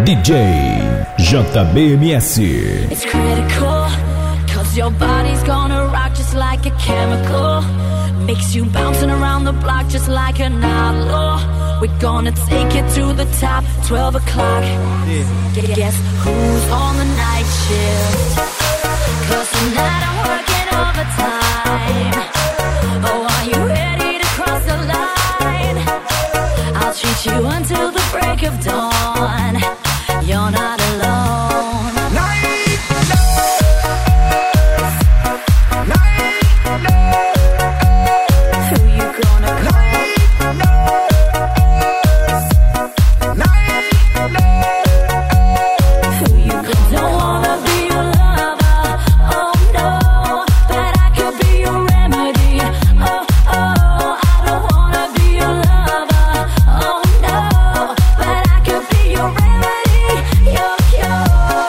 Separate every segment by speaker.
Speaker 1: DJ JBMS.
Speaker 2: It's critical, cause your body's gonna rock just like a chemical. Makes you bouncing around the block just like an outlaw. We're gonna take it to the top, 12 o'clock. Guess who's on the night shift? Cause tonight I'm working overtime. Oh, are you ready to cross the line? I'll treat you until the break of dawn. You're not alone.
Speaker 3: Night nurse, night nurse.
Speaker 2: Who you gonna call?
Speaker 3: Night nurse.
Speaker 2: Who you gonna call? Don't wanna be your lover, oh no, but I could be your remedy. Oh, I don't wanna be your lover, oh no, but I could be your remedy, your cure.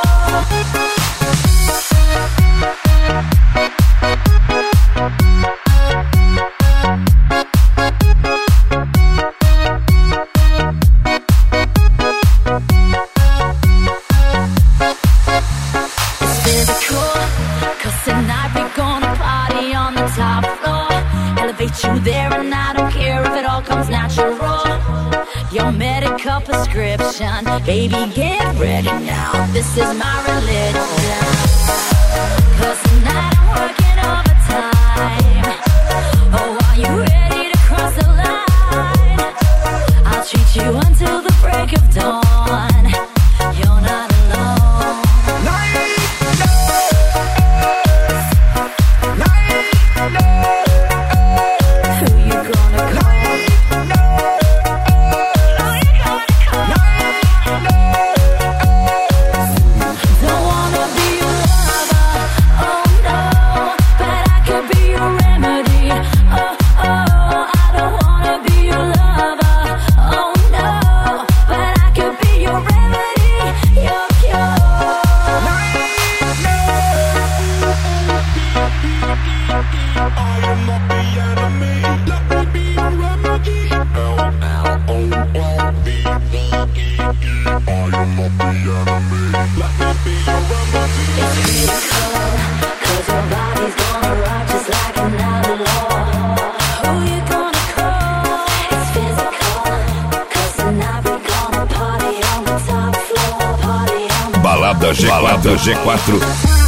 Speaker 2: It's physical, cause tonight we're gonna party on the top floor. Elevate you there and I don't care if it all comes natural. Your medical prescription, baby, get ready now. This is my religion. Cause tonight I'm working overtime. Oh, are you ready to cross the line? I'll treat you until the break of dawn. You're not alone.
Speaker 3: Night nurse, night nurse.
Speaker 2: Who you gonna call? Don't wanna be your lover, oh no, but I could be your remedy. Oh, I don't wanna be your lover, oh no, but I could be your remedy, your cure. It's critical, cause your body's gonna rock just like an outlaw. Who you gonna call? It's physical, cause tonight we're gonna party on the top floor. Party on the
Speaker 1: Balada G4.